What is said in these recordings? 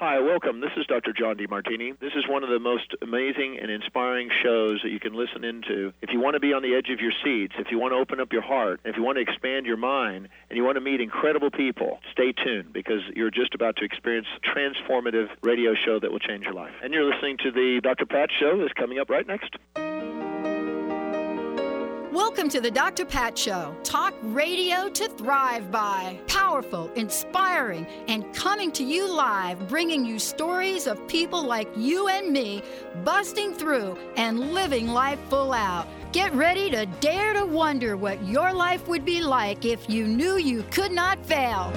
Hi, welcome. This is Dr. John DeMartini. This is one of the most amazing and inspiring shows that you can listen into. If you want to be on the edge of your seats, if you want to open up your heart, if you want to expand your mind, and you want to meet incredible people, stay tuned because you're just about to experience a transformative radio show that will change your life. And you're listening to the Dr. Pat Show that's coming up right next. Welcome to the Dr. Pat Show. Talk radio to thrive by. Powerful, inspiring, and coming to you live, bringing you stories of people like you and me busting through and living life full out. Get ready to dare to wonder what your life would be like if you knew you could not fail.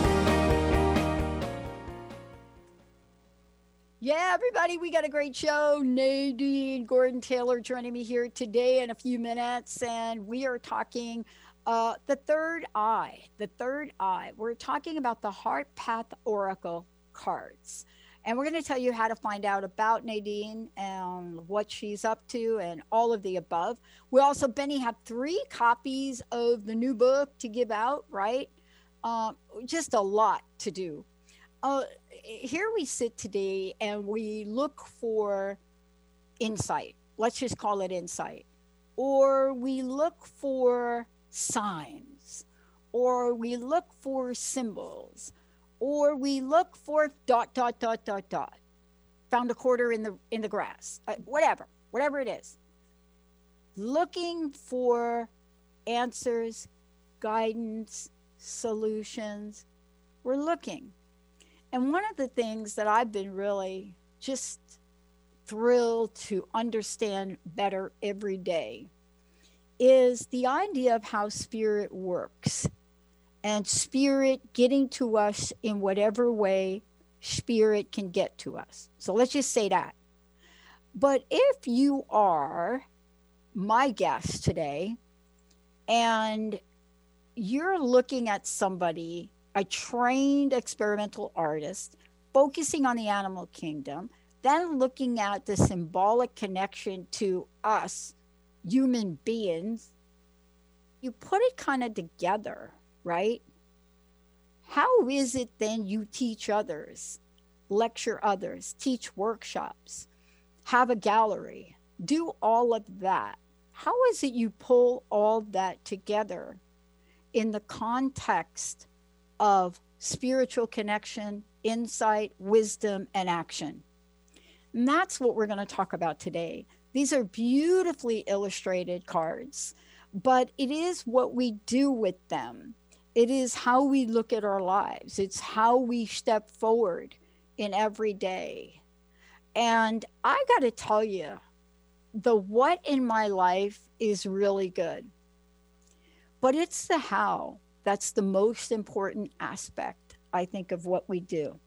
Yeah, everybody, we got a great show. Nadine Gordon-Taylor joining me here today in a few minutes, and we are talking the third eye. The third eye. We're talking about the Heart Path Oracle cards. And we're going to tell you how to find out about Nadine and what she's up to and all of the above. We also, Benny, have 3 copies of the new book to give out, right? Just a lot to do. Here we sit today and we look for insight. Let's just call it insight. Or we look for signs. Or we look for symbols. Or we look for ... Found a quarter in the grass. Whatever it is. Looking for answers, guidance, solutions. We're looking. And one of the things that I've been really just thrilled to understand better every day is the idea of how spirit works and spirit getting to us in whatever way spirit can get to us. So let's just say that. But if you are my guest today and you're looking at somebody, a trained experimental artist, focusing on the animal kingdom, then looking at the symbolic connection to us, human beings, you put it kind of together, right? How is it then you teach others, lecture others, teach workshops, have a gallery, do all of that? How is it you pull all that together in the context of spiritual connection, insight, wisdom, and action? And that's what we're going to talk about today. These are beautifully illustrated cards, but it is what we do with them. It is how we look at our lives. It's how we step forward in every day. And I got to tell you, the what in my life is really good, but it's the how. That's the most important aspect, I think, of what we do.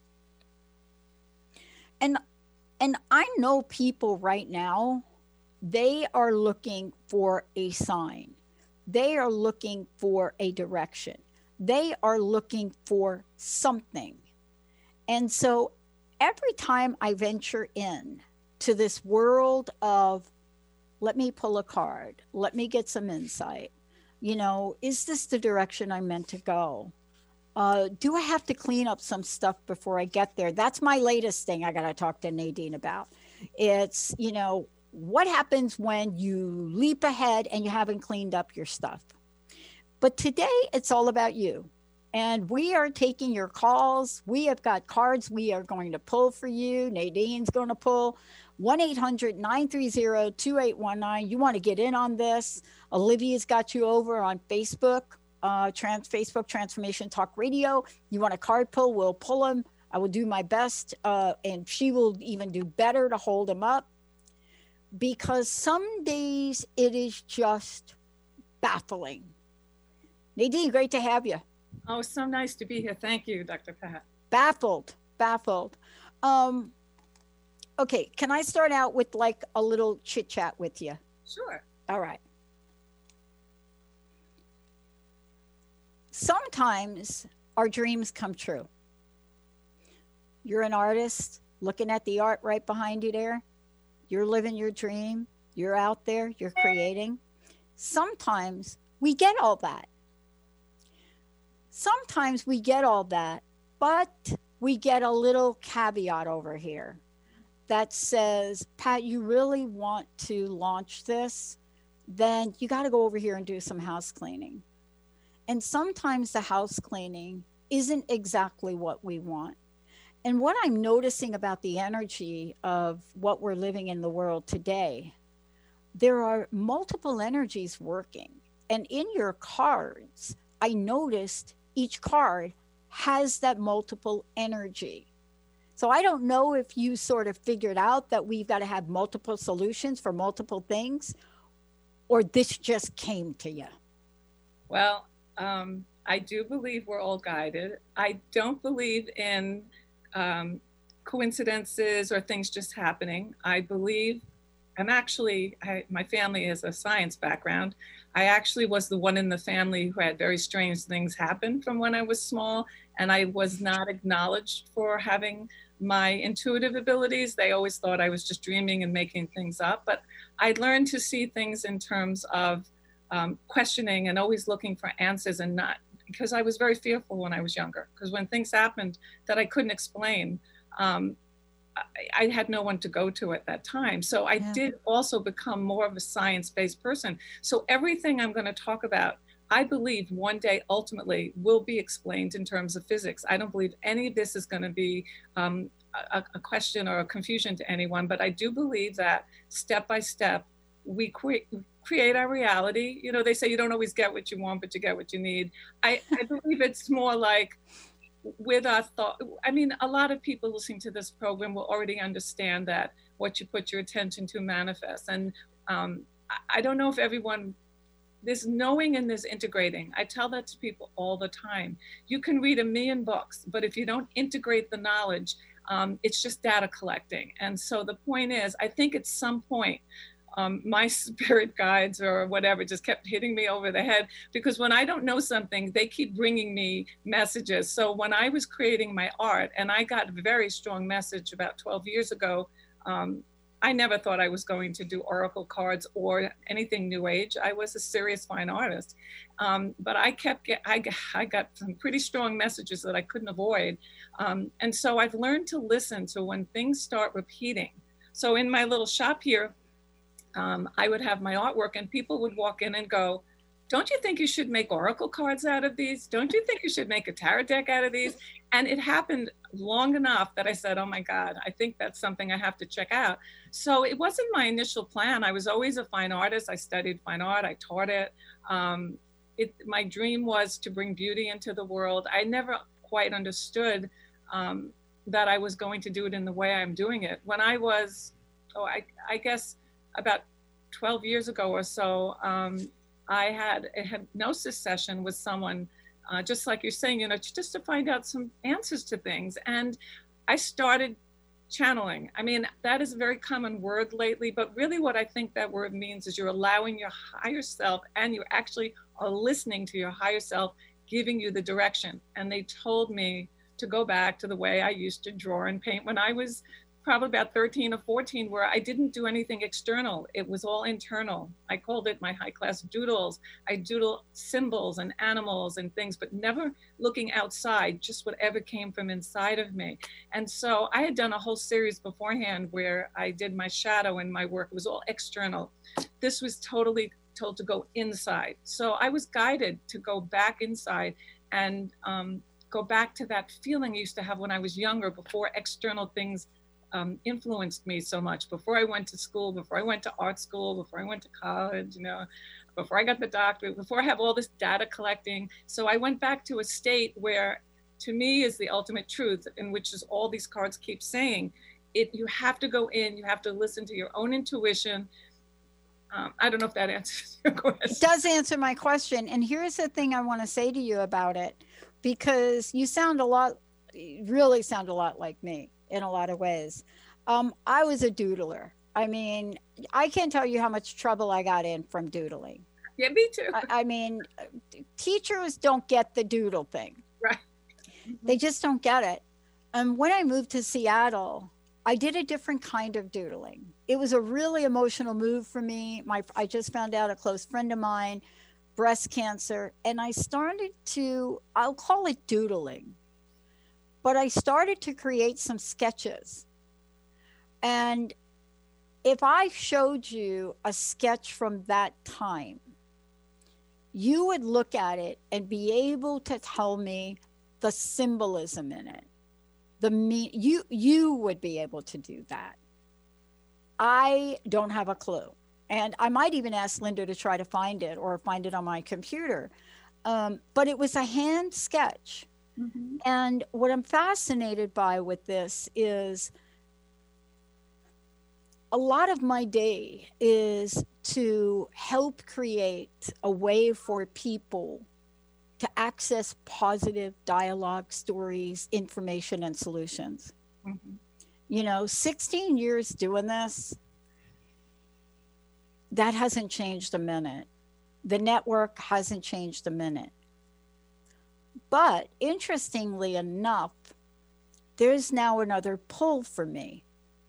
And I know people right now, they are looking for a sign. They are looking for a direction. They are looking for something. And so every time I venture in to this world of, let me pull a card, let me get some insight, you know, is this the direction I'm meant to go? Do I have to clean up some stuff before I get there? That's my latest thing I got to talk to Nadine about. It's, you know, what happens when you leap ahead and you haven't cleaned up your stuff? But today it's all about you. And we are taking your calls. We have got cards we are going to pull for you. Nadine's going to pull 1-800-930-2819. You want to get in on this. Olivia's got you over on Facebook, Facebook Transformation Talk Radio. You want a card pull, we'll pull them. I will do my best, and she will even do better to hold them up. Because some days it is just baffling. Nadine, great to have you. Oh, so nice to be here. Thank you, Dr. Pat. Baffled. Okay, can I start out with like a little chit chat with you? Sure. All right. Sometimes our dreams come true. You're an artist looking at the art right behind you there. You're living your dream. You're out there. You're creating. Sometimes we get all that. But we get a little caveat over here that says, Pat, you really want to launch this, then you got to go over here and do some house cleaning. And sometimes the house cleaning isn't exactly what we want. And what I'm noticing about the energy of what we're living in the world today, there are multiple energies working. And in your cards, I noticed each card has that multiple energy. So I don't know if you sort of figured out that we've got to have multiple solutions for multiple things, or this just came to you. Well, I do believe we're all guided. I don't believe in coincidences or things just happening. I believe my family has a science background. I actually was the one in the family who had very strange things happen from when I was small, and I was not acknowledged for having my intuitive abilities. They always thought I was just dreaming and making things up, but I learned to see things in terms of questioning and always looking for answers, and not because I was very fearful when I was younger, because when things happened that I couldn't explain, I had no one to go to at that time. So I did also become more of a science-based person. So everything I'm going to talk about, I believe one day ultimately will be explained in terms of physics. I don't believe any of this is going to be a question or a confusion to anyone, but I do believe that step by step, we create our reality. You know, they say you don't always get what you want, but you get what you need. I believe it's more like with our thought. I mean, a lot of people listening to this program will already understand that what you put your attention to manifests. And I don't know if everyone, there's knowing and there's integrating. I tell that to people all the time. You can read 1,000,000 books, but if you don't integrate the knowledge, it's just data collecting. And so the point is, I think at some point, my spirit guides or whatever just kept hitting me over the head, because when I don't know something, they keep bringing me messages. So when I was creating my art, and I got a very strong message about 12 years ago, I never thought I was going to do oracle cards or anything new age. I was a serious fine artist. But I got some pretty strong messages that I couldn't avoid. And so I've learned to listen to when things start repeating. So in my little shop here, I would have my artwork and people would walk in and go, don't you think you should make oracle cards out of these? Don't you think you should make a tarot deck out of these? And it happened long enough that I said, oh my God, I think that's something I have to check out. So it wasn't my initial plan. I was always a fine artist. I studied fine art. I taught it. My dream was to bring beauty into the world. I never quite understood that I was going to do it in the way I'm doing it. When I was, I guess, about 12 years ago or so, I had a hypnosis session with someone, just like you're saying, you know, just to find out some answers to things. And I started channeling. I mean, that is a very common word lately, but really what I think that word means is you're allowing your higher self, and you actually are listening to your higher self, giving you the direction. And they told me to go back to the way I used to draw and paint when I was probably about 13 or 14, where I didn't do anything external. It was all internal. I called it my high class doodles. I doodle symbols and animals and things, but never looking outside, just whatever came from inside of me. And so I had done a whole series beforehand where I did my shadow, and my work was all external. This was totally told to go inside. So I was guided to go back inside and go back to that feeling I used to have when I was younger, before external things influenced me so much. Before I went to school, before I went to art school, before I went to college, you know, before I got the doctorate, before I have all this data collecting. So I went back to a state where, to me, is the ultimate truth, in which is all these cards keep saying. You have to go in, you have to listen to your own intuition. I don't know if that answers your question. It does answer my question. And here's the thing I want to say to you about it, because you really sound a lot like me in a lot of ways. I was a doodler. I mean, I can't tell you how much trouble I got in from doodling. Yeah, me too. I mean, teachers don't get the doodle thing. Right. They just don't get it. When I moved to Seattle, I did a different kind of doodling. It was a really emotional move for me. I just found out a close friend of mine, breast cancer, and I started to, I'll call it doodling. but I started to create some sketches. And if I showed you a sketch from that time, you would look at it and be able to tell me the symbolism in it. You would be able to do that. I don't have a clue. And I might even ask Linda to try to find it or find it on my computer. But it was a hand sketch. Mm-hmm. And what I'm fascinated by with this is a lot of my day is to help create a way for people to access positive dialogue, stories, information, and solutions. Mm-hmm. You know, 16 years doing this, that hasn't changed a minute. The network hasn't changed a minute. But interestingly enough, there's now another pull for me.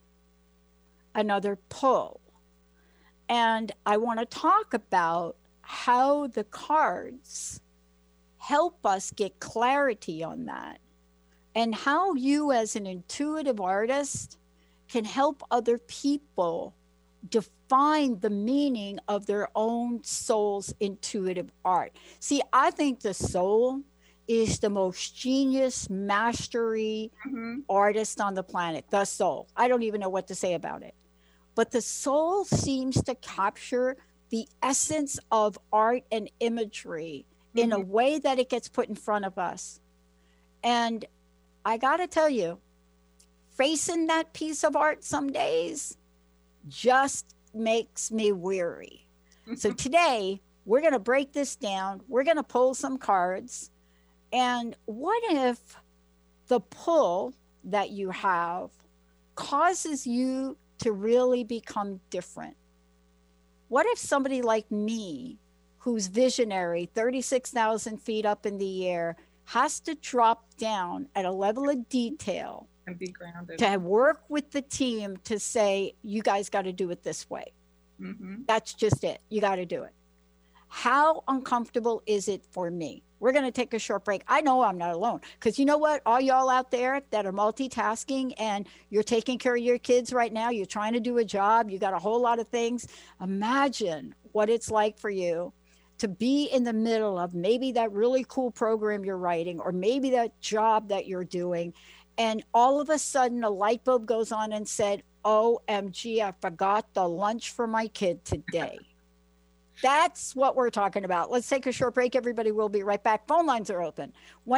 Another pull. And I want to talk about how the cards help us get clarity on that, and how you as an intuitive artist can help other people define the meaning of their own soul's intuitive art. See, I think the soul is the most genius, mastery artist on the planet, the soul. I don't even know what to say about it. But the soul seems to capture the essence of art and imagery in a way that it gets put in front of us. And I got to tell you, facing that piece of art some days just makes me weary. So today, we're going to break this down. We're going to pull some cards. And what if the pull that you have causes you to really become different? What if somebody like me, who's visionary, 36,000 feet up in the air, has to drop down at a level of detail and be grounded to work with the team to say, you guys got to do it this way. Mm-hmm. That's just it. You got to do it. How uncomfortable is it for me? We're going to take a short break. I know I'm not alone, because you know what? All y'all out there that are multitasking and you're taking care of your kids right now, you're trying to do a job, you got a whole lot of things. Imagine what it's like for you to be in the middle of maybe that really cool program you're writing, or maybe that job that you're doing, and all of a sudden a light bulb goes on and said, OMG, I forgot the lunch for my kid today. That's what we're talking about. Let's take a short break, everybody. We'll be right back. Phone lines are open.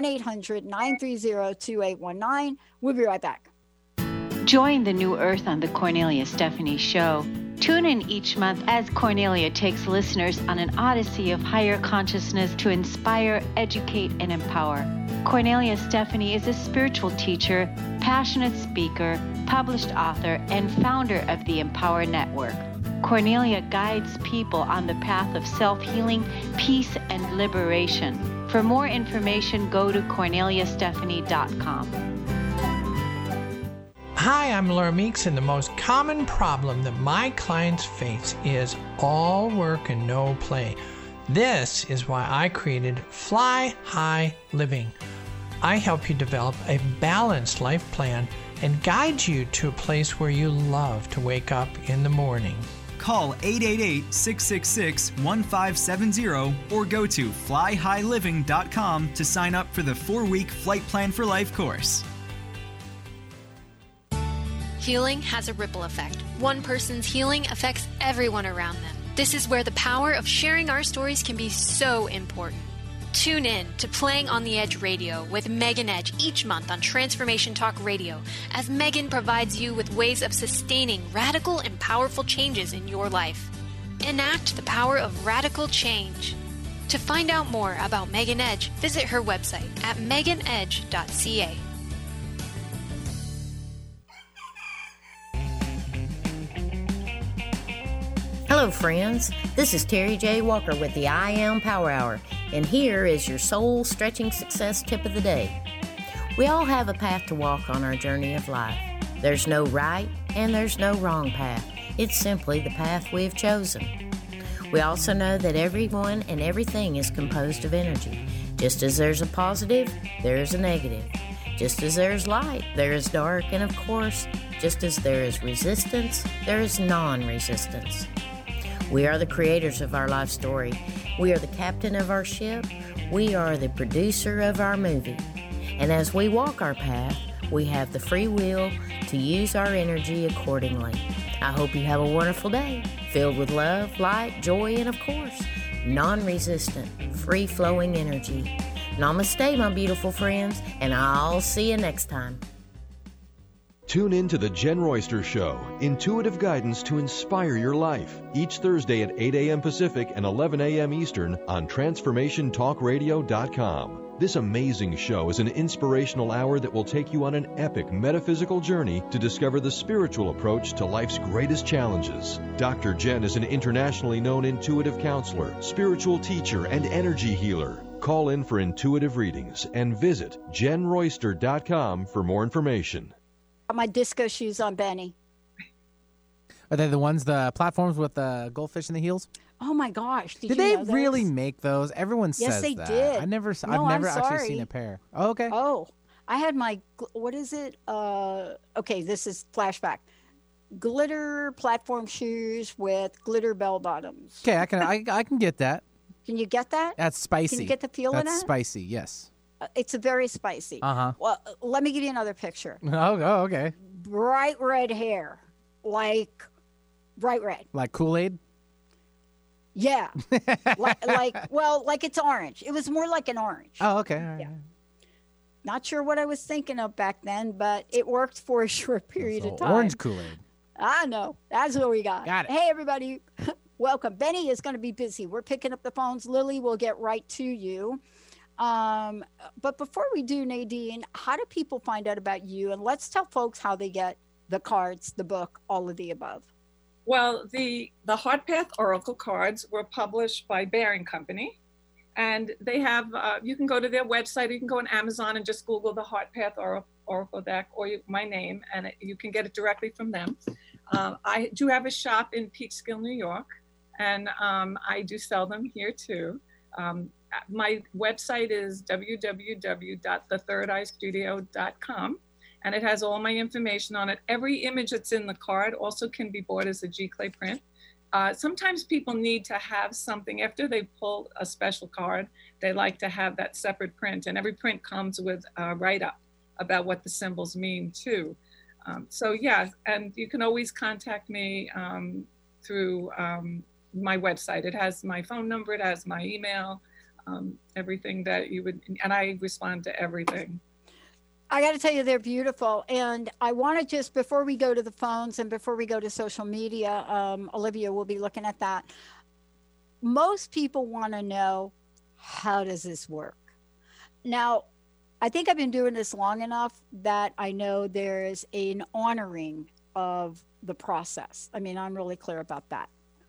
1-800-930-2819. We'll be right back. Join the New Earth on the Cornelia Stephanie Show. Tune in each month as Cornelia takes listeners on an odyssey of higher consciousness to inspire, educate, and empower. Cornelia Stephanie is a spiritual teacher, passionate speaker, published author, and founder of the Empower Network. Cornelia guides people on the path of self-healing, peace, and liberation. For more information, go to corneliastephanie.com. Hi, I'm Laura Meeks, and the most common problem that my clients face is all work and no play. This is why I created Fly High Living. I help you develop a balanced life plan and guide you to a place where you love to wake up in the morning. Call 888-666-1570 or go to flyhighliving.com to sign up for the 4-week Flight Plan for Life course. Healing has a ripple effect. One person's healing affects everyone around them. This is where the power of sharing our stories can be so important. Tune in to Playing on the Edge Radio with Megan Edge each month on Transformation Talk Radio, as Megan provides you with ways of sustaining radical and powerful changes in your life. Enact the power of radical change. To find out more about Megan Edge, visit her website at meganedge.ca. Hello friends, this is Terry J. Walker with the I Am Power Hour, and here is your soul-stretching success tip of the day. We all have a path to walk on our journey of life. There's no right and there's no wrong path. It's simply the path we have chosen. We also know that everyone and everything is composed of energy. Just as there's a positive, there's a negative. Just as there is light, there is dark, and of course, just as there is resistance, there is non-resistance. We are the creators of our life story. We are the captain of our ship. We are the producer of our movie. And as we walk our path, we have the free will to use our energy accordingly. I hope you have a wonderful day, filled with love, light, joy, and of course, non-resistant, free-flowing energy. Namaste, my beautiful friends, and I'll see you next time. Tune in to The Jen Royster Show, intuitive guidance to inspire your life, each Thursday at 8 a.m. Pacific and 11 a.m. Eastern on TransformationTalkRadio.com. This amazing show is an inspirational hour that will take you on an epic metaphysical journey to discover the spiritual approach to life's greatest challenges. Dr. Jen is an internationally known intuitive counselor, spiritual teacher, and energy healer. Call in for intuitive readings and visit JenRoyster.com for more information. My disco shoes on, Benny. Are they the ones, the platforms with the goldfish in the heels? Oh my gosh! Did you they know really make those? Everyone says that. Yes, they did. I've never actually seen a pair. Oh, okay. Oh, I had my what is it? Okay, this is flashback. Glitter platform shoes with glitter bell bottoms. Okay, I can get that. Can you get that? That's spicy. Can you get the feel of that? That's spicy. Yes. It's a very spicy. Well, let me give you another picture. Oh, okay. Bright red hair, like bright red. Like Kool-Aid. Yeah, like it's orange. It was more like an orange. Oh, okay. All right. Yeah. Not sure what I was thinking of back then, but it worked for a short period of time. Orange Kool-Aid. I know. That's what we got. Got it. Hey, everybody. Welcome. Benny is going to be busy. We're picking up the phones. Lily will get right to you. But before we do, Nadine, how do people find out about you? And let's tell folks how they get the cards, the book, all of the above. Well, the Heart Path Oracle cards were published by Bearing Company, and they have, you can go to their website, you can go on Amazon and just Google the Heart Path Oracle deck or my name, and you can get it directly from them. I do have a shop in Peekskill, New York, and I do sell them here too. My website is www.thethirdEyestudio.com. And it has all my information on it. Every image that's in the card also can be bought as a G-Clay print. Sometimes people need to have something, after they pull a special card, they like to have that separate print. And every print comes with a write-up about what the symbols mean too. So yeah, and you can always contact me through my website. It has my phone number, it has my email, everything that you would, and I respond to everything. I got to tell you, they're beautiful. And I want to just, before we go to the phones and before we go to social media, Olivia will be looking at that. Most people want to know, how does this work? Now, I think I've been doing this long enough that I know there's an honoring of the process. I mean, I'm really clear about that.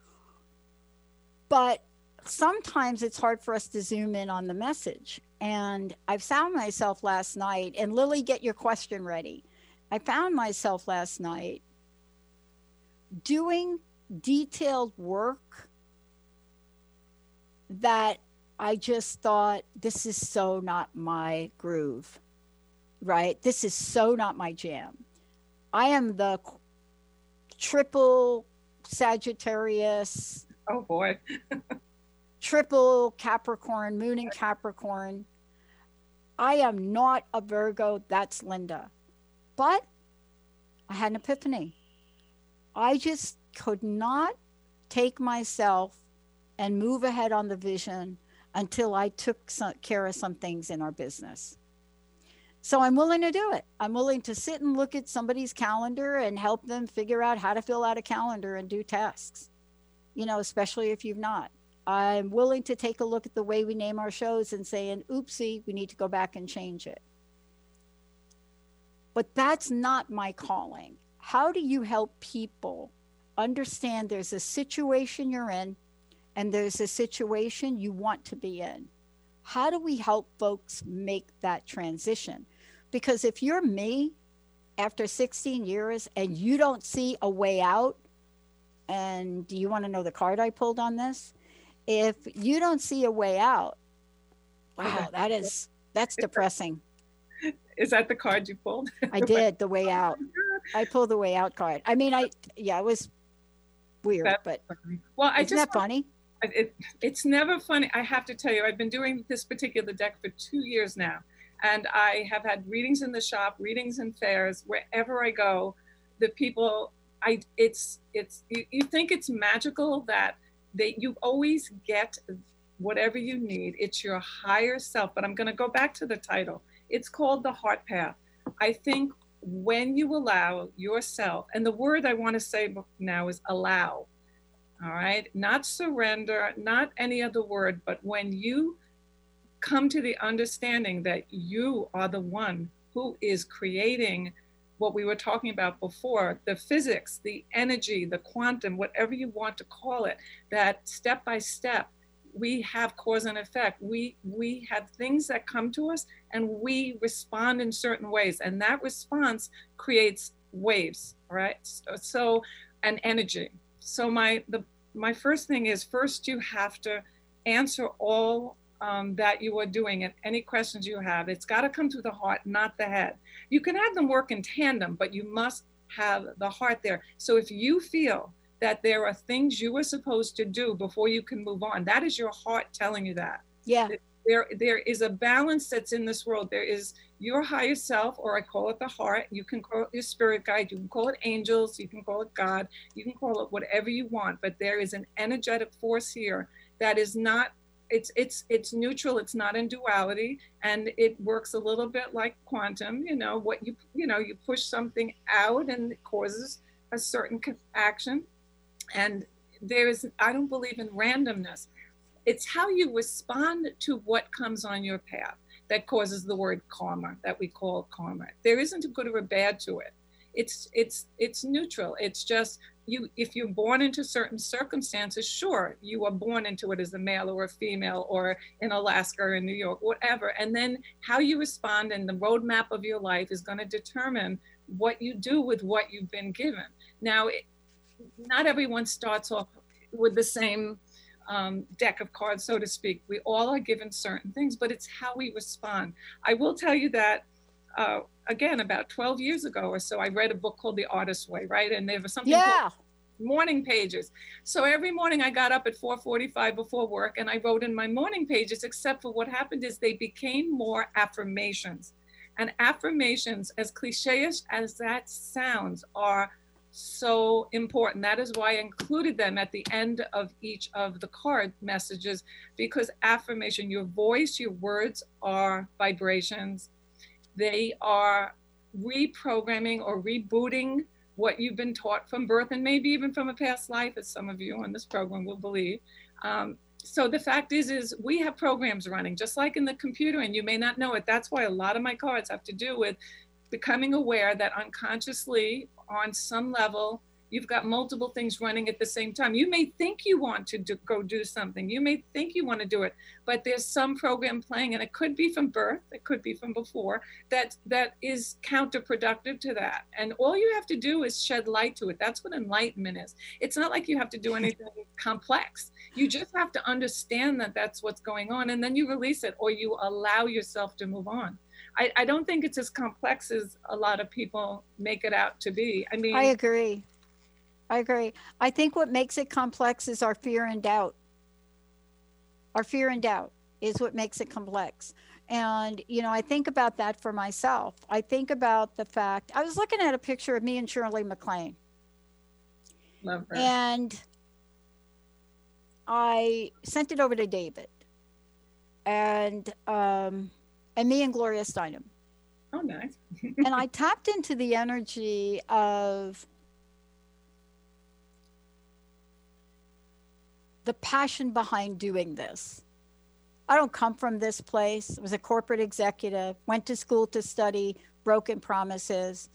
But sometimes it's hard for us to zoom in on the message. And I found myself last night, and Lily, get your question ready. I found myself last night doing detailed work that I just thought, this is so not my groove, right? This is so not my jam. I am the triple Sagittarius. Oh boy. Triple Capricorn, moon in Capricorn. I am not a Virgo, that's Linda. But I had an epiphany. I just could not take myself and move ahead on the vision until I took care of some things in our business. So I'm willing to do it. I'm willing to sit and look at somebody's calendar and help them figure out how to fill out a calendar and do tasks, you know, especially if you've not. I'm willing to take a look at the way we name our shows and say, oopsie, we need to go back and change it. But that's not my calling. How do you help people understand there's a situation you're in and there's a situation you want to be in? How do we help folks make that transition? Because if you're me after 16 years and you don't see a way out, and do you want to know the card I pulled on this? If you don't see a way out, wow, that's depressing. Is that the card you pulled? I did, the way out. I pulled the way out card. I mean, it was weird, but funny. Well, isn't that funny? It's never funny. I have to tell you, I've been doing this particular deck for 2 years now, and I have had readings in the shop, readings in fairs, wherever I go. The people, you think it's magical that you always get whatever you need. It's your higher self. But I'm going to go back to the title. It's called the Heart Path. I think when you allow yourself, and the word I want to say now is allow. All right, not surrender, not any other word, but when you come to the understanding that you are the one who is creating what we were talking about before, the physics, the energy, the quantum, whatever you want to call it, that step by step, we have cause and effect. We have things that come to us and we respond in certain ways, and that response creates waves, right? So an energy. So my first thing is, first you have to answer all that you are doing and any questions you have. It's got to come through the heart, not the head. You can have them work in tandem, but you must have the heart there. So if you feel that there are things you are supposed to do before you can move on, that is your heart telling you that. Yeah. There is a balance that's in this world. There is your higher self, or I call it the heart. You can call it your spirit guide. You can call it angels. You can call it God. You can call it whatever you want. But there is an energetic force here that is not. It's neutral. It's not in duality, and it works a little bit like quantum. You push something out, and it causes a certain action. And I don't believe in randomness. It's how you respond to what comes on your path that causes the word karma, that we call karma. There isn't a good or a bad to it. It's neutral. It's just if you're born into certain circumstances, sure, you are born into it as a male or a female, or in Alaska or in New York, whatever. And then how you respond and the roadmap of your life is going to determine what you do with what you've been given. Now, not everyone starts off with the same deck of cards, so to speak. We all are given certain things, but it's how we respond. I will tell you that, again, about 12 years ago or so, I read a book called The Artist's Way, right? And there was something called morning pages. So every morning I got up at 4:45 before work, and I wrote in my morning pages, except for what happened is they became more affirmations. And affirmations, as cliche as that sounds, are so important. That is why I included them at the end of each of the card messages, because affirmation, your voice, your words are vibrations. They are reprogramming or rebooting what you've been taught from birth, and maybe even from a past life, as some of you on this program will believe. So the fact is we have programs running, just like in the computer, and you may not know it. That's why a lot of my cards have to do with becoming aware that unconsciously, on some level, you've got multiple things running at the same time. You may think you want to go do something. You may think you want to do it, but there's some program playing, and it could be from birth, it could be from before, that is counterproductive to that. And all you have to do is shed light to it. That's what enlightenment is. It's not like you have to do anything complex. You just have to understand that that's what's going on, and then you release it, or you allow yourself to move on. I don't think it's as complex as a lot of people make it out to be. I mean, I agree. I think what makes it complex is our fear and doubt. Our fear and doubt is what makes it complex. And, I think about that for myself. I think about the fact, I was looking at a picture of me and Shirley MacLaine. Love her. And I sent it over to David. And me and Gloria Steinem. Oh, nice. And I tapped into the energy of the passion behind doing this. I don't come from this place. I was a corporate executive, went to school to study broken promises.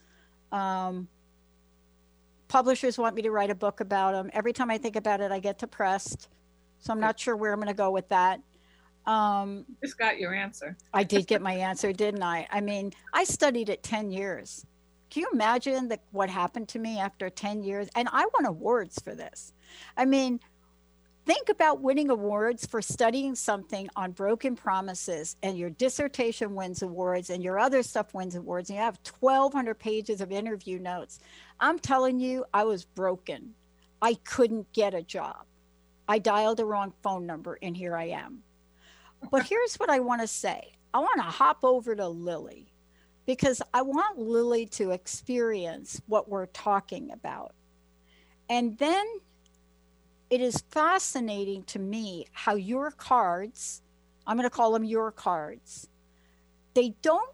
Publishers want me to write a book about them. Every time I think about it, I get depressed. So I'm not sure where I'm going to go with that. Just got your answer. I did get my answer, didn't I? I mean, I studied it 10 years. Can you imagine what happened to me after 10 years? And I won awards for this. I mean, think about winning awards for studying something on broken promises, and your dissertation wins awards and your other stuff wins awards, and you have 1,200 pages of interview notes. I'm telling you, I was broken. I couldn't get a job. I dialed the wrong phone number, and here I am. But here's what I want to say. I want to hop over to Lily, because I want Lily to experience what we're talking about. And then it is fascinating to me how your cards, I'm going to call them your cards, they're not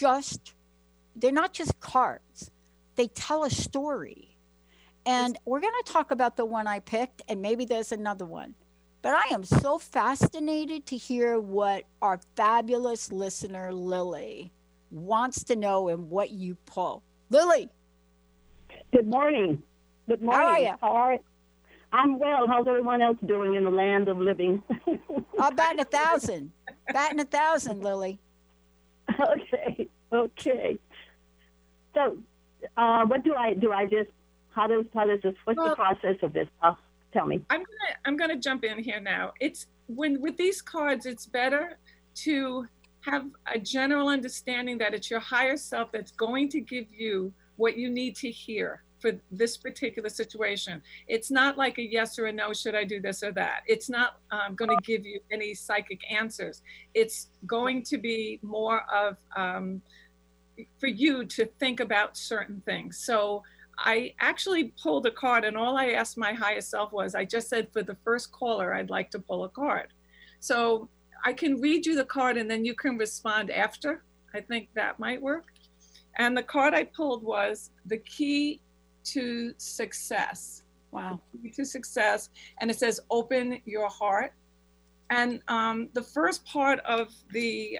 just cards. They tell a story. And we're going to talk about the one I picked, and maybe there's another one. But I am so fascinated to hear what our fabulous listener, Lily, wants to know and what you pull. Lily. Good morning. Good morning. How are you? How are you? I'm well. How's everyone else doing in the land of living? I'm batting 1,000. Batting 1,000, Lily. Okay. So, what do I just? How does this? What's the process of this? Tell me. I'm gonna jump in here now. It's with these cards, it's better to have a general understanding that it's your higher self that's going to give you what you need to hear for this particular situation. It's not like a yes or a no, should I do this or that? It's not going to give you any psychic answers. It's going to be more of for you to think about certain things. So I actually pulled a card, and all I asked my higher self was, I just said, for the first caller, I'd like to pull a card. So I can read you the card and then you can respond after. I think that might work. And the card I pulled was the key to success. Wow. Key to success. And it says, open your heart. And the first part of the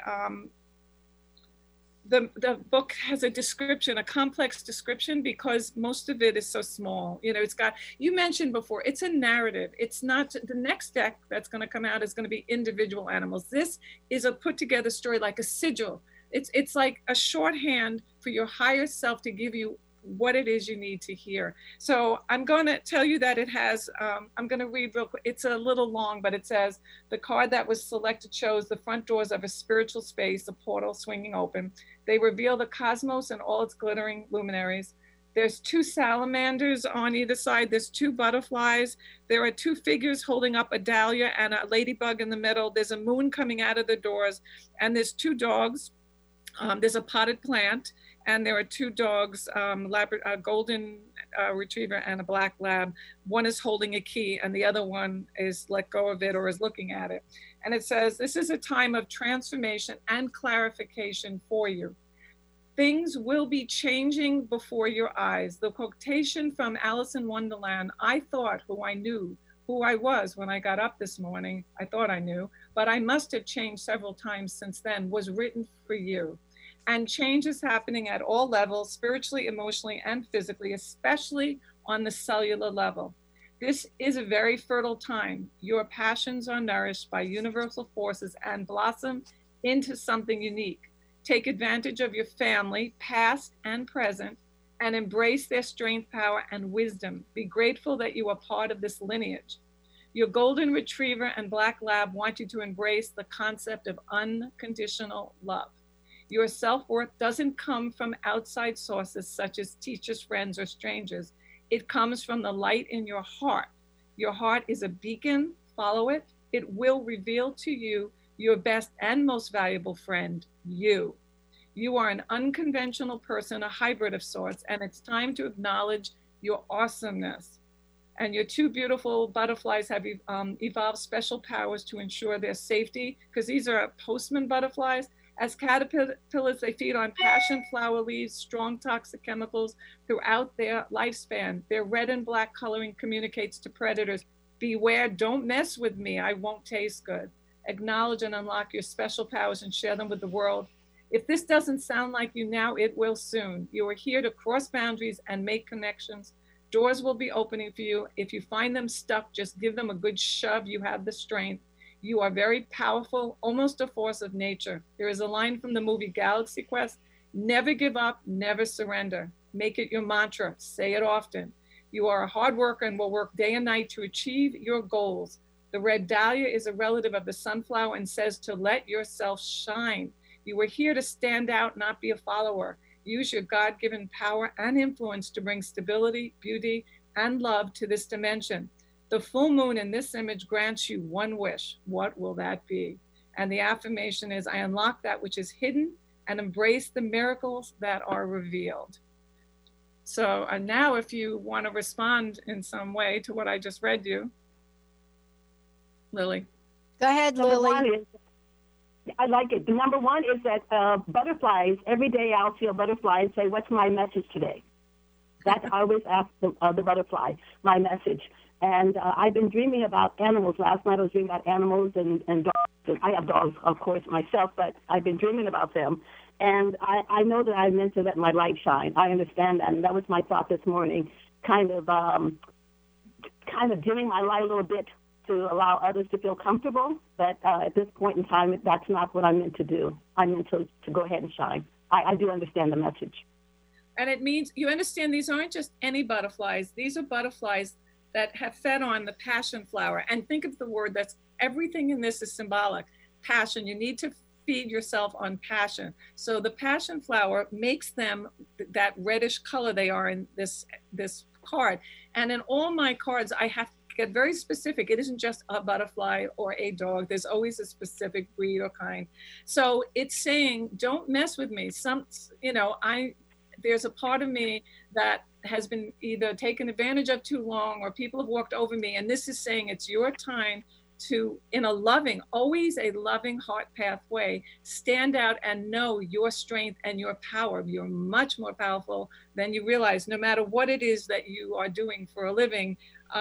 book has a description, a complex description, because most of it is so small. You know, it's got, you mentioned before, it's a narrative. It's not, the next deck that's going to come out is going to be individual animals. This is a put together story, like a sigil. It's like a shorthand for your higher self to give you what it is you need to hear. So I'm going to tell you that it has, I'm going to read real quick. It's a little long, but it says, the card that was selected shows the front doors of a spiritual space, a portal swinging open. They reveal the cosmos and all its glittering luminaries. There's 2 salamanders on either side. There's 2 butterflies. There are 2 figures holding up a dahlia and a ladybug in the middle. There's a moon coming out of the doors, and there's 2 dogs. There's a potted plant, and there are 2 dogs, a golden retriever and a black lab. One is holding a key and the other one is let go of it or is looking at it. And it says, this is a time of transformation and clarification for you. Things will be changing before your eyes. The quotation from Alice in Wonderland, I thought who I knew, who I was when I got up this morning, I thought I knew, but I must have changed several times since then, was written for you. And change is happening at all levels, spiritually, emotionally, and physically, especially on the cellular level. This is a very fertile time. Your passions are nourished by universal forces and blossom into something unique. Take advantage of your family, past and present, and embrace their strength, power, and wisdom. Be grateful that you are part of this lineage. Your golden retriever and black lab want you to embrace the concept of unconditional love. Your self-worth doesn't come from outside sources such as teachers, friends, or strangers. It comes from the light in your heart. Your heart is a beacon. Follow it. It will reveal to you your best and most valuable friend, you. You are an unconventional person, a hybrid of sorts, and it's time to acknowledge your awesomeness. And your 2 beautiful butterflies have evolved special powers to ensure their safety, because these are postman butterflies. As caterpillars, they feed on passion flower leaves, strong toxic chemicals throughout their lifespan. Their red and black coloring communicates to predators, beware, don't mess with me, I won't taste good. Acknowledge and unlock your special powers and share them with the world. If this doesn't sound like you now, it will soon. You are here to cross boundaries and make connections. Doors will be opening for you. If you find them stuck, just give them a good shove. You have the strength. You are very powerful, almost a force of nature. There is a line from the movie Galaxy Quest, never give up, never surrender. Make it your mantra, say it often. You are a hard worker and will work day and night to achieve your goals. The red dahlia is a relative of the sunflower and says to let yourself shine. You were here to stand out, not be a follower. Use your God-given power and influence to bring stability, beauty, and love to this dimension. The full moon in this image grants you one wish. What will that be? And the affirmation is, I unlock that which is hidden and embrace the miracles that are revealed. So now if you want to respond in some way to what I just read you, Lily. Go ahead, Lily. I like it. Number one is that butterflies, every day I'll see a butterfly and say, what's my message today? That's I always ask the butterfly, my message. And I've been dreaming about animals. Last night I was dreaming about animals and dogs. I have dogs, of course, myself, but I've been dreaming about them. And I know that I'm meant to let my light shine. I understand that. And that was my thought this morning, kind of dimming my light a little bit to allow others to feel comfortable. But at this point in time, that's not what I'm meant to do. I'm meant to go ahead and shine. I do understand the message. And it means, you understand, these aren't just any butterflies. These are butterflies that have fed on the passion flower. And think of the word that's, everything in this is symbolic. Passion. You need to feed yourself on passion. So the passion flower makes them that reddish color they are in this card. And in all my cards, I have to get very specific. It isn't just a butterfly or a dog. There's always a specific breed or kind. So it's saying, don't mess with me. There's a part of me that has been either taken advantage of too long or people have walked over me. And this is saying it's your time to, in a loving, always a loving heart pathway, stand out and know your strength and your power. You're much more powerful than you realize, no matter what it is that you are doing for a living.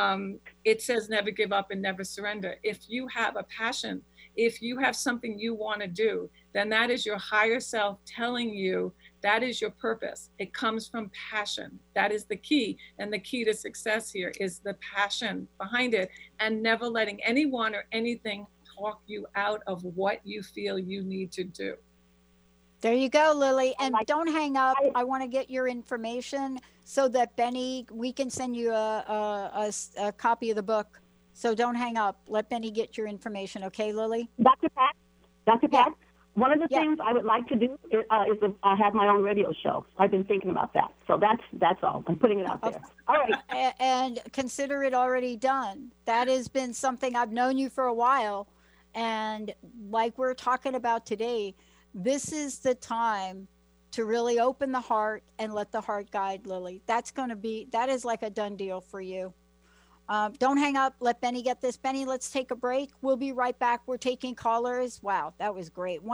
It says never give up and never surrender. If you have a passion, if you have something you want to do, then that is your higher self telling you that is your purpose. It comes from passion. That is the key. And the key to success here is the passion behind it, and never letting anyone or anything talk you out of what you feel you need to do. There you go, Lily. And don't hang up. I want to get your information so that Benny, we can send you a copy of the book. So don't hang up. Let Benny get your information. Okay, Lily? Dr. Pat, one of the things I would like to do is I have my own radio show. I've been thinking about that. So that's all. I'm putting it out there. All right. And consider it already done. That has been something I've known you for a while. And like we're talking about today, this is the time to really open the heart and let the heart guide, Lily. That is like a done deal for you. Don't hang up. Let Benny get this. Benny, let's take a break. We'll be right back. We're taking callers. Wow, that was great.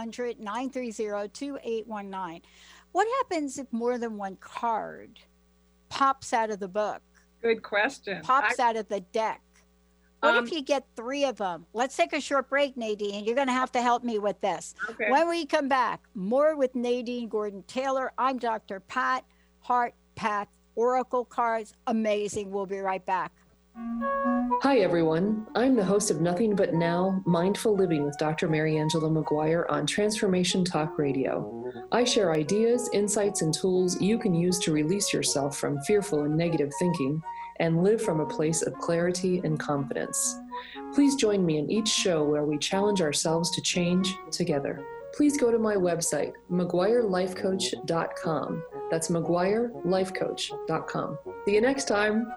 1-800-930-2819. What happens if more than one card pops out of the book? Good question. Pops out of the deck. What if you get 3 of them? Let's take a short break, Nadine. You're going to have to help me with this. Okay. When we come back, more with Nadine Gordon-Taylor. I'm Dr. Pat, Heart Path Oracle Cards. Amazing. We'll be right back. Hi, everyone. I'm the host of Nothing But Now, Mindful Living with Dr. Mary Angela McGuire on Transformation Talk Radio. I share ideas, insights, and tools you can use to release yourself from fearful and negative thinking and live from a place of clarity and confidence. Please join me in each show where we challenge ourselves to change together. Please go to my website, McGuireLifeCoach.com. That's McGuireLifeCoach.com. See you next time.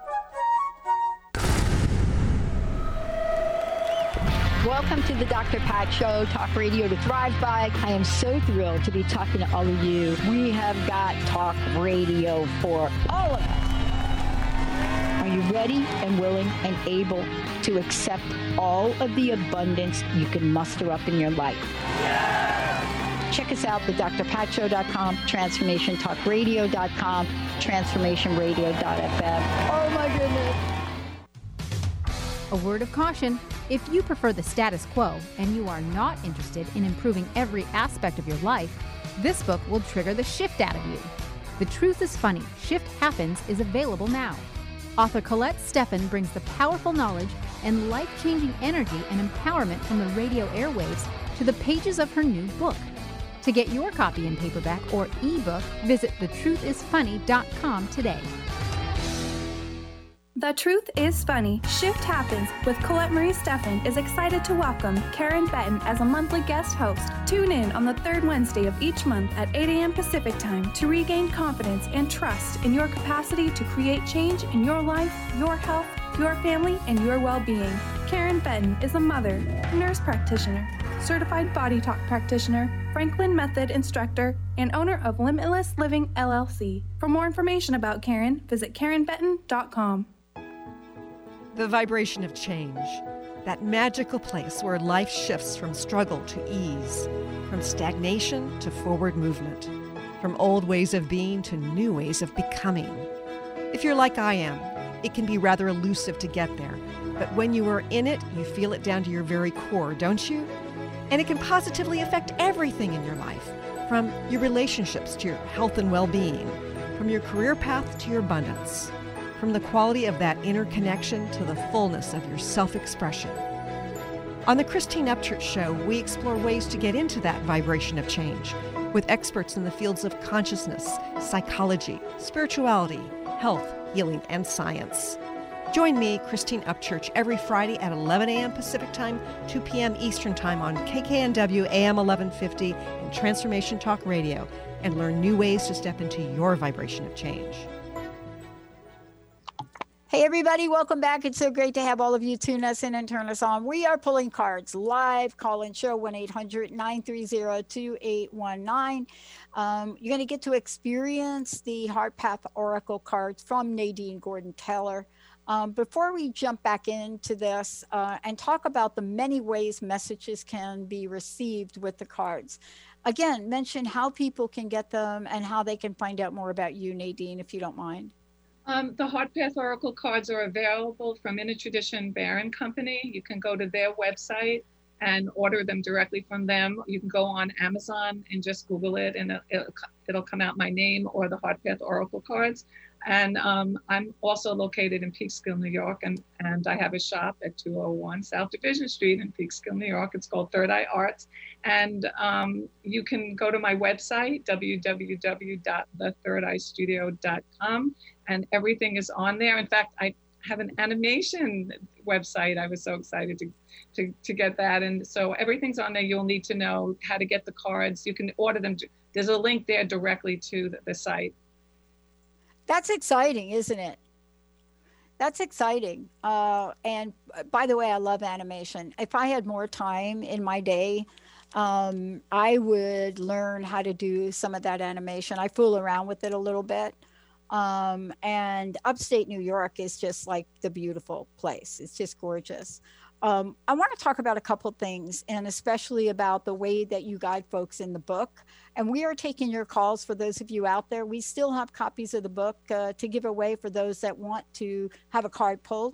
Welcome to the Dr. Pat Show, Talk Radio to Thrive By. I am so thrilled to be talking to all of you. We have got talk radio for all of us. Are you ready and willing and able to accept all of the abundance you can muster up in your life? Check us out, thedrpatshow.com, transformationtalkradio.com, transformationradio.fm. Oh my goodness. A word of caution. If you prefer the status quo and you are not interested in improving every aspect of your life, this book will trigger the shift out of you. The Truth is Funny, Shift Happens is available now. Author Colette Steffen brings the powerful knowledge and life-changing energy and empowerment from the radio airwaves to the pages of her new book. To get your copy in paperback or ebook, visit thetruthisfunny.com today. The Truth is Funny. Shift Happens with Colette Marie Steffen is excited to welcome Karen Benton as a monthly guest host. Tune in on the third Wednesday of each month at 8 a.m. Pacific Time to regain confidence and trust in your capacity to create change in your life, your health, your family, and your well-being. Karen Benton is a mother, nurse practitioner, certified body talk practitioner, Franklin Method instructor, and owner of Limitless Living LLC. For more information about Karen, visit KarenBenton.com. The vibration of change, that magical place where life shifts from struggle to ease, from stagnation to forward movement, from old ways of being to new ways of becoming. If you're like I am, it can be rather elusive to get there, but when you are in it, you feel it down to your very core, don't you? And it can positively affect everything in your life, from your relationships to your health and well-being, from your career path to your abundance, from the quality of that inner connection to the fullness of your self-expression. On the Christine Upchurch Show, we explore ways to get into that vibration of change with experts in the fields of consciousness, psychology, spirituality, health, healing, and science. Join me, Christine Upchurch, every Friday at 11 a.m. Pacific Time, 2 p.m. Eastern Time on KKNW AM 1150 and Transformation Talk Radio, and learn new ways to step into your vibration of change. Hey, everybody, welcome back. It's so great to have all of you tune us in and turn us on. We are pulling cards live. Call-in show 1-800-930-2819. You're going to get to experience the Heart Path Oracle cards from Nadine Gordon-Taylor. Before we jump back into this and talk about the many ways messages can be received with the cards, again, mention how people can get them and how they can find out more about you, Nadine, if you don't mind. The Heart Path Oracle cards are available from Inner Tradition Baron Company. You can go to their website and order them directly from them. You can go on Amazon and just Google it, and it'll come out my name or the Heart Path Oracle cards. And I'm also located in Peekskill, New York, and I have a shop at 201 South Division Street in Peekskill, New York. It's called Third Eye Arts. And you can go to my website, www.thethirdEyestudio.com, and everything is on there. In fact, I have an animation website. I was so excited to get that. And so everything's on there. You'll need to know how to get the cards. You can order them. There's a link there directly to the site. That's exciting, isn't it? That's exciting. And by the way, I love animation. If I had more time in my day, I would learn how to do some of that animation. I fool around with it a little bit. And upstate New York is just like the beautiful place. It's just gorgeous. I want to talk about a couple things, and especially about the way that you guide folks in the book. And we are taking your calls for those of you out there. We still have copies of the book to give away for those that want to have a card pulled.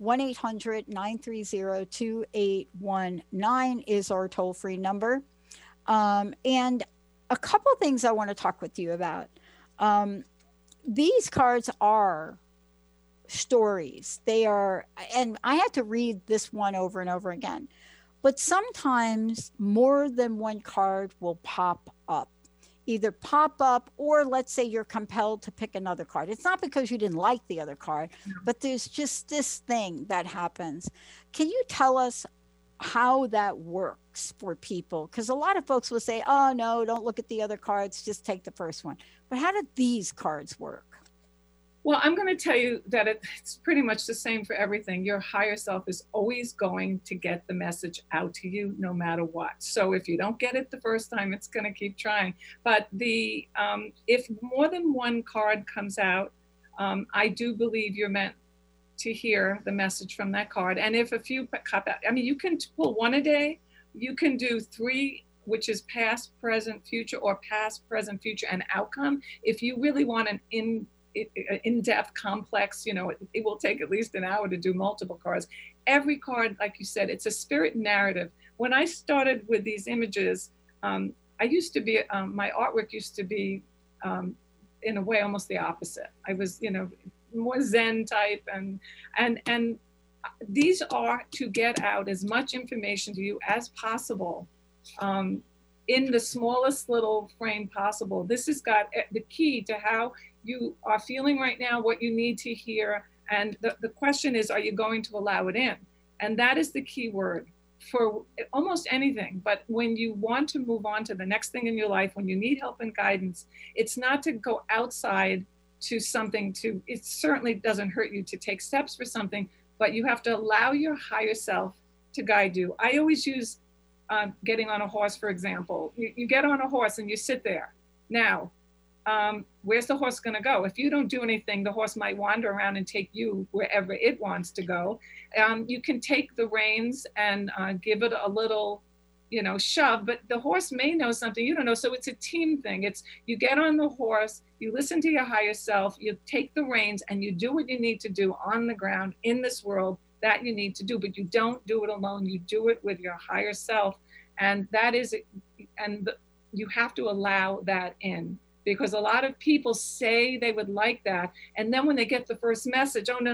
1-800-930-2819 is our toll-free number. And a couple things I want to talk with you about. These cards are stories. They are, and I had to read this one over and over again, but sometimes more than one card will pop up, or let's say you're compelled to pick another card. It's not because you didn't like the other card, but there's just this thing that happens. Can you tell us how that works for people? Because a lot of folks will say, oh no, don't look at the other cards, just take the first one. But how do these cards work? Well, I'm going to tell you that it's pretty much the same for everything. Your higher self is always going to get the message out to you no matter what. So if you don't get it the first time, it's going to keep trying. But if more than one card comes out, I do believe you're meant to hear the message from that card. And if a few pop out, I mean, you can pull one a day. You can do 3, which is past, present, future, or past, present, future, and outcome. If you really want an in-depth, complex, it will take at least an hour to do multiple cards. Every card, like you said, it's a spirit narrative. When I started with these images, I used to be, my artwork used to be, in a way, almost the opposite. I was, more Zen type, and these are to get out as much information to you as possible, in the smallest little frame possible. This has got the key to how you are feeling right now, what you need to hear, And the question is, are you going to allow it in? And that is the key word for almost anything. But when you want to move on to the next thing in your life, when you need help and guidance, it's not to go outside to something it certainly doesn't hurt you to take steps for something, but you have to allow your higher self to guide you. I always use getting on a horse, for example. You get on a horse and you sit there. Now, where's the horse going to go? If you don't do anything, the horse might wander around and take you wherever it wants to go. You can take the reins and give it a little, shove, but the horse may know something you don't know. So it's a team thing. It's you get on the horse, you listen to your higher self, you take the reins, and you do what you need to do on the ground in this world that you need to do, but you don't do it alone. You do it with your higher self. And you have to allow that in, because a lot of people say they would like that. And then when they get the first message, oh, no.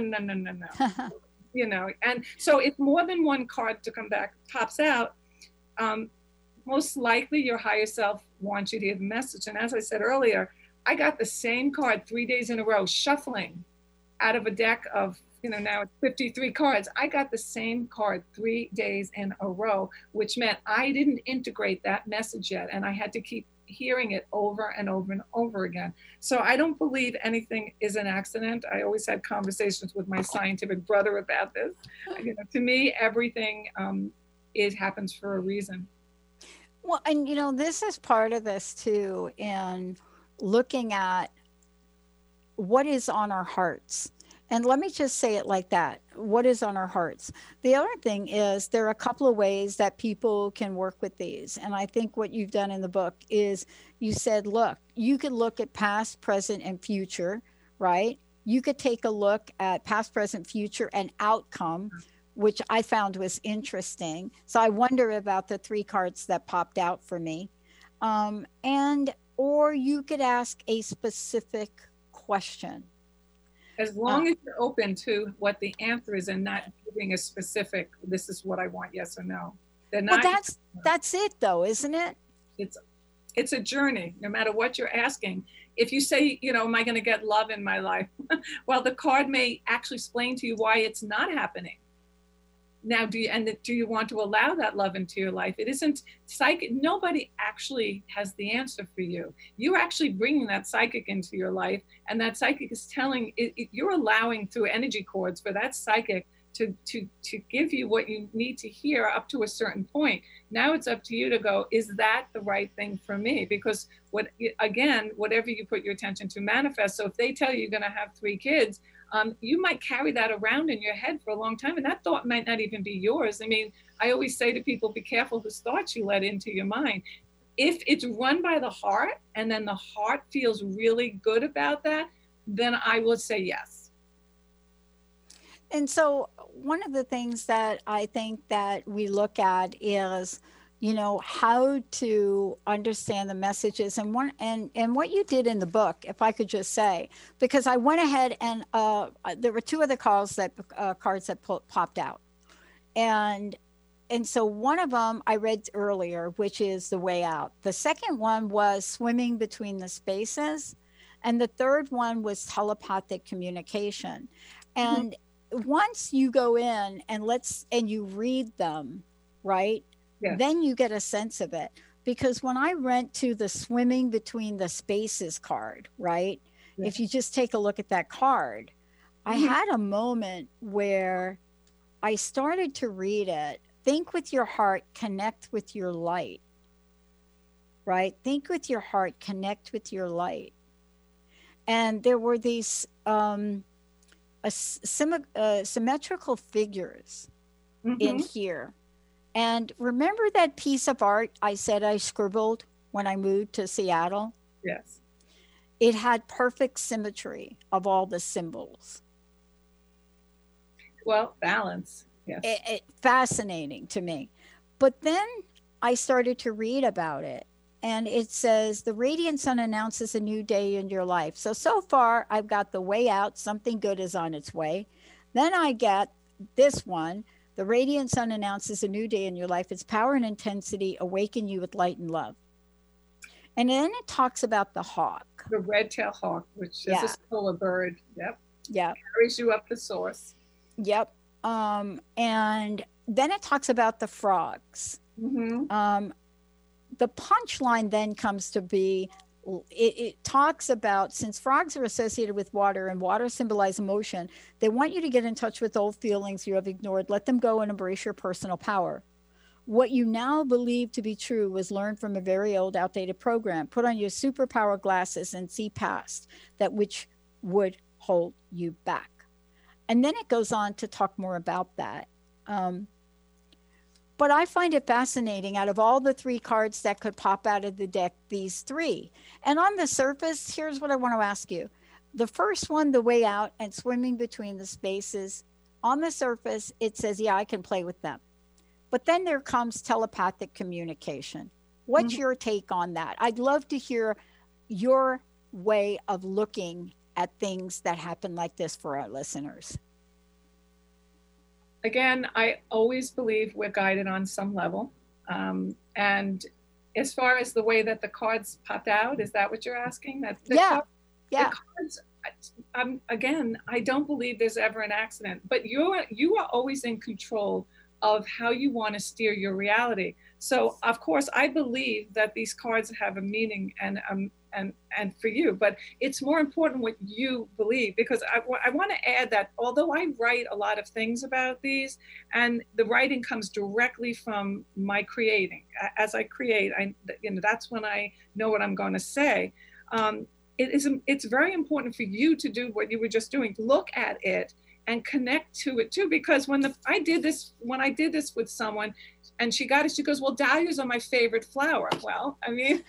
And so if more than one card to come back pops out, most likely your higher self wants you to hear the message. And as I said earlier, I got the same card 3 days in a row, shuffling out of a deck of, now it's 53 cards. I got the same card 3 days in a row, which meant I didn't integrate that message yet. And I had to keep hearing it over and over and over again. So I don't believe anything is an accident. I always had conversations with my scientific brother about this. To me, everything it happens for a reason. Well, and this is part of this too, in looking at what is on our hearts. And let me just say it like that. What is on our hearts? The other thing is there are a couple of ways that people can work with these. And I think what you've done in the book is you said, look, you could look at past, present, and future, right? You could take a look at past, present, future, and outcome, which I found was interesting. So I wonder about the 3 cards that popped out for me. Or you could ask a specific question. As long as you're open to what the answer is and not giving a specific, this is what I want, yes or no. Well, that's it though, isn't it? It's a journey, no matter what you're asking. If you say, am I going to get love in my life? Well, the card may actually explain to you why it's not happening. Now, do you want to allow that love into your life? It isn't psychic. Nobody actually has the answer for you. You're actually bringing that psychic into your life, and that psychic is you're allowing through energy cords for that psychic to give you what you need to hear up to a certain point. Now it's up to you to go, is that the right thing for me? Because whatever you put your attention to manifests. So if they tell you you're going to have 3 kids, you might carry that around in your head for a long time, and that thought might not even be yours. I mean, I always say to people, be careful whose thoughts you let into your mind. If it's run by the heart, and then the heart feels really good about that, then I will say yes. And so one of the things that I think that we look at is, how to understand the messages, and what you did in the book, if I could just say, because I went ahead and there were 2 other cards that popped out, and so one of them I read earlier, which is the way out. The second one was swimming between the spaces, and the third one was telepathic communication. And once you go in and you read them, right? Yeah. Then you get a sense of it. Because when I went to the swimming between the spaces card, right? Yeah. If you just take a look at that card, I had a moment where I started to read it. Think with your heart, connect with your light, right? Think with your heart, connect with your light. And there were these symmetrical figures in here. And remember that piece of art I said I scribbled when I moved to Seattle? Yes. It had perfect symmetry of all the symbols. Well, balance. Yes. Fascinating to me. But then I started to read about it. And it says, the radiant sun announces a new day in your life. So far, I've got the way out. Something good is on its way. Then I get this one. The radiant sun announces a new day in your life. Its power and intensity awaken you with light and love. And then it talks about the hawk. The red-tailed hawk, which is a solar bird. Yep. Yeah. Carries you up the source. Yep. And then it talks about the frogs. The punchline then comes to be, it talks about, since frogs are associated with water and water symbolize emotion, they want you to get in touch with old feelings you have ignored, let them go and embrace your personal power. What you now believe to be true was learned from a very old, outdated program. Put on your superpower glasses and see past that which would hold you back. And then it goes on to talk more about that. But I find it fascinating, out of all the 3 cards that could pop out of the deck, these 3. And on the surface, here's what I want to ask you. The first one, the way out and swimming between the spaces, on the surface, it says, yeah, I can play with them. But then there comes telepathic communication. What's your take on that? I'd love to hear your way of looking at things that happen like this for our listeners. Again, I always believe we're guided on some level. And as far as the way that the cards popped out, is that what you're asking? The cards, again, I don't believe there's ever an accident, but you are always in control of how you want to steer your reality. So of course, I believe that these cards have a meaning and for you, but it's more important what you believe, because I want to add that although I write a lot of things about these, and the writing comes directly from my creating. As I create, that's when I know what I'm going to say. It's very important for you to do what you were just doing. Look at it and connect to it too, because when I did this with someone and she got it, she goes, well, dahlias are my favorite flower. Well, I mean,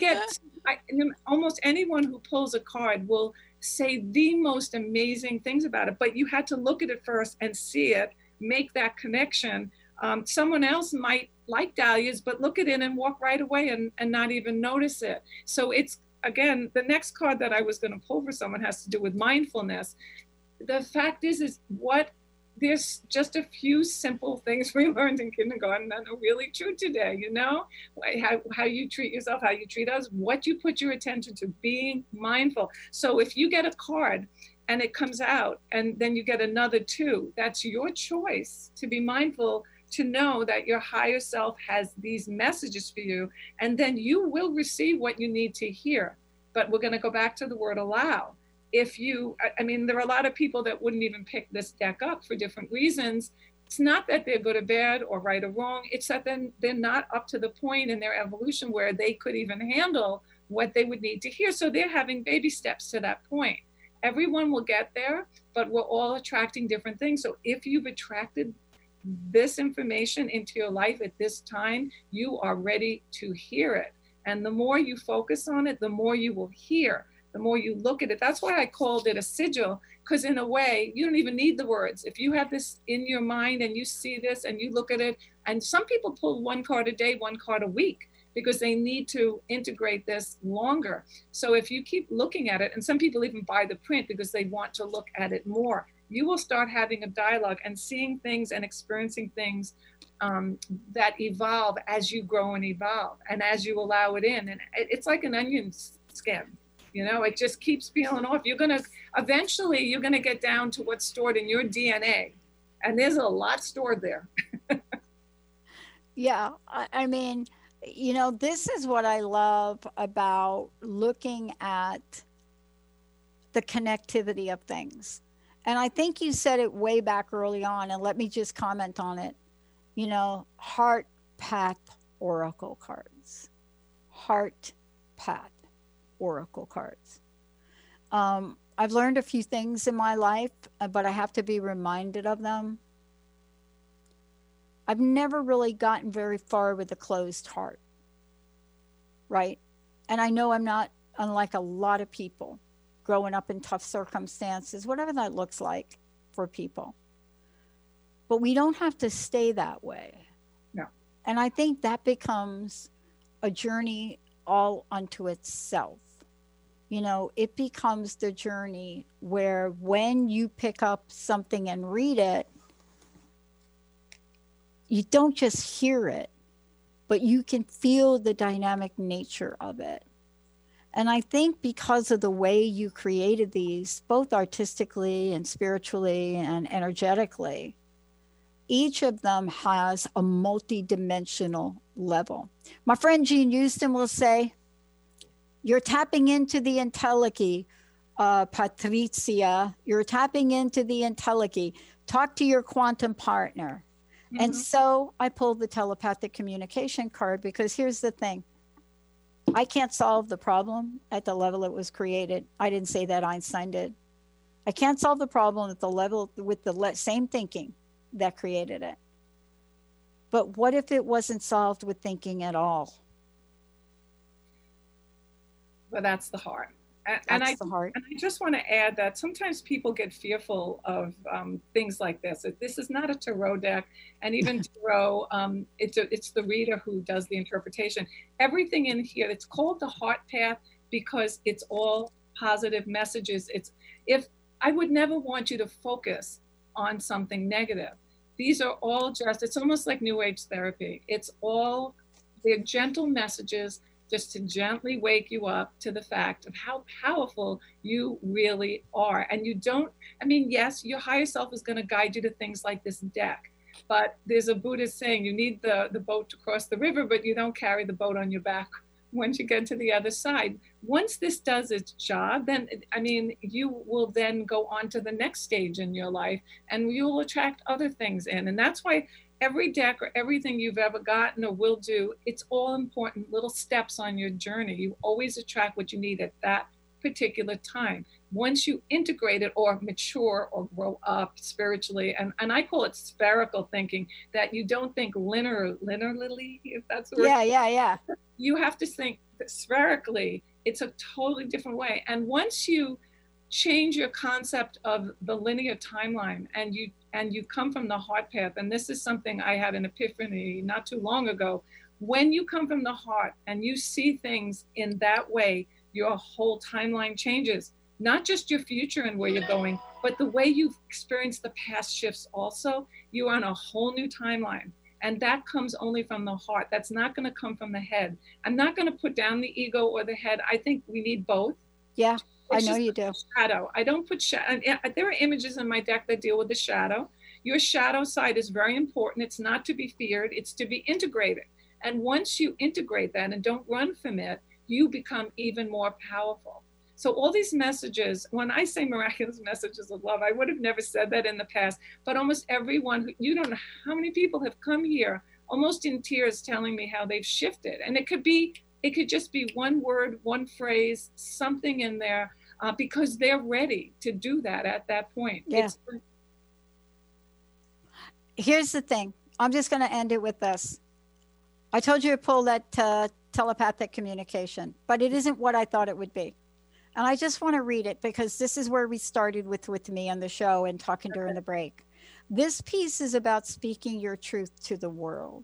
almost anyone who pulls a card will say the most amazing things about it, but you had to look at it first and see it, make that connection. Someone else might like dahlias, but look at it and walk right away and not even notice it. So it's, again, the next card that I was going to pull for someone has to do with mindfulness. The fact is there's just a few simple things we learned in kindergarten that are really true today, how you treat yourself, how you treat others, what you put your attention to, being mindful. So if you get a card and it comes out and then you get another 2, that's your choice to be mindful, to know that your higher self has these messages for you, and then you will receive what you need to hear. But we're going to go back to the word allow. There are a lot of people that wouldn't even pick this deck up for different reasons. It's not that they're good or bad or right or wrong. It's that then they're not up to the point in their evolution where they could even handle what they would need to hear. So they're having baby steps to that point. Everyone will get there, but we're all attracting different things. So if you've attracted this information into your life at this time, you are ready to hear it. And the more you focus on it, the more you will hear. The more you look at it. That's why I called it a sigil, because in a way, you don't even need the words. If you have this in your mind and you see this and you look at it, and some people pull 1 card a day, 1 card a week, because they need to integrate this longer. So if you keep looking at it, and some people even buy the print because they want to look at it more, you will start having a dialogue and seeing things and experiencing things that evolve as you grow and evolve, and as you allow it in. And it's like an onion skin. It just keeps peeling off. Eventually you're going to get down to what's stored in your DNA. And there's a lot stored there. Yeah. I mean, this is what I love about looking at the connectivity of things. And I think you said it way back early on, and let me just comment on it. Heart path oracle cards. Heart path oracle cards. I've learned a few things in my life, but I have to be reminded of them. I've never really gotten very far with a closed heart, right? And I know I'm not unlike a lot of people growing up in tough circumstances, whatever that looks like for people. But we don't have to stay that way. No. And I think that becomes a journey all unto itself. It becomes the journey where when you pick up something and read it, you don't just hear it, but you can feel the dynamic nature of it. And I think because of the way you created these, both artistically and spiritually and energetically, each of them has a multi-dimensional level. My friend Jean Houston will say, you're tapping into the entelechy, Patricia. You're tapping into the entelechy. Talk to your quantum partner. Mm-hmm. And so I pulled the telepathic communication card, because here's the thing. I can't solve the problem at the level it was created. I didn't say that, Einstein did. I can't solve the problem at the level with the same thinking that created it. But what if it wasn't solved with thinking at all? Well, that's the heart. That's the heart. And I just want to add that sometimes people get fearful of things like this. This is not a tarot deck, and even tarot, it's the reader who does the interpretation. Everything in here, it's called the heart path because it's all positive messages. I would never want you to focus on something negative. These are all it's almost like New Age therapy. They're gentle messages just to gently wake you up to the fact of how powerful you really are. And yes, your higher self is going to guide you to things like this deck. But there's a Buddhist saying, you need the boat to cross the river, but you don't carry the boat on your back once you get to the other side. Once this does its job, then, you will then go on to the next stage in your life, and you'll attract other things in. And that's why every deck or everything you've ever gotten or will do, it's all important little steps on your journey. You always attract what you need at that particular time. Once you integrate it or mature or grow up spiritually, and I call it spherical thinking, that you don't think linearly, if that's the word. Yeah. You have to think spherically. It's a totally different way. And once you change your concept of the linear timeline and you come from the heart path, and this is something I had an epiphany not too long ago. When you come from the heart and you see things in that way, your whole timeline changes. Not just your future and where you're going, but the way you've experienced the past shifts also. You're on a whole new timeline. And that comes only from the heart. That's not going to come from the head. I'm not going to put down the ego or the head. I think we need both. Yeah, I know you do. Shadow. I don't put shadow. There are images in my deck that deal with the shadow. Your shadow side is very important. It's not to be feared. It's to be integrated. And once you integrate that and don't run from it, you become even more powerful. So all these messages, when I say miraculous messages of love, I would have never said that in the past, but almost everyone, you don't know how many people have come here almost in tears telling me how they've shifted. And it could just be one word, one phrase, something in there, because they're ready to do that at that point. Yeah. Here's the thing. I'm just going to end it with this. I told you to pull that telepathic communication, but it isn't what I thought it would be. And I just want to read it because this is where we started with me on the show and talking during the break. This piece is about speaking your truth to the world.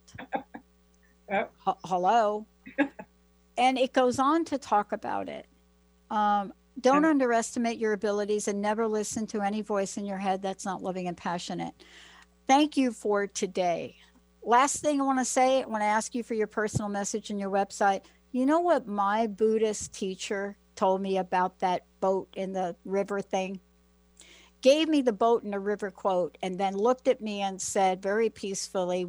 Hello. And it goes on to talk about it. Don't underestimate your abilities and never listen to any voice in your head that's not loving and passionate. Thank you for today. Last thing I want to say, I want to ask you for your personal message and your website. You know what my Buddhist teacher told me about that boat in the river thing? Gave me the boat in the river quote and then looked at me and said very peacefully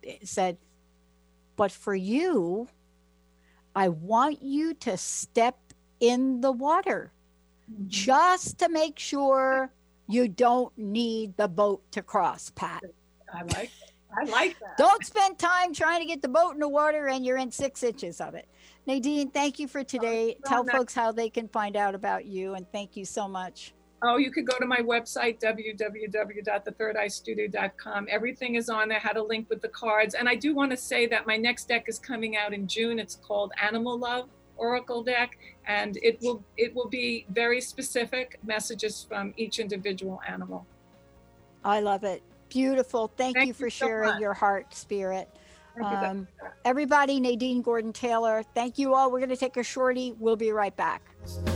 but for you, I want you to step in the water just to make sure you don't need the boat to cross, Pat. I like that. Don't spend time trying to get the boat in the water and you're in 6 inches of it. Nadine, thank you for today. Tell folks how they can find out about you, and thank you so much. Oh, you could go to my website, www.thethirdEyeStudio.com. Everything is on there, how to link with the cards. And I do want to say that my next deck is coming out in June. It's called Animal Love Oracle deck, and it will be very specific messages from each individual animal. I love it. Beautiful. Thank you for sharing your heart, spirit. Everybody, Nadine Gordon Taylor, thank you all. We're going to take a shorty. We'll be right back.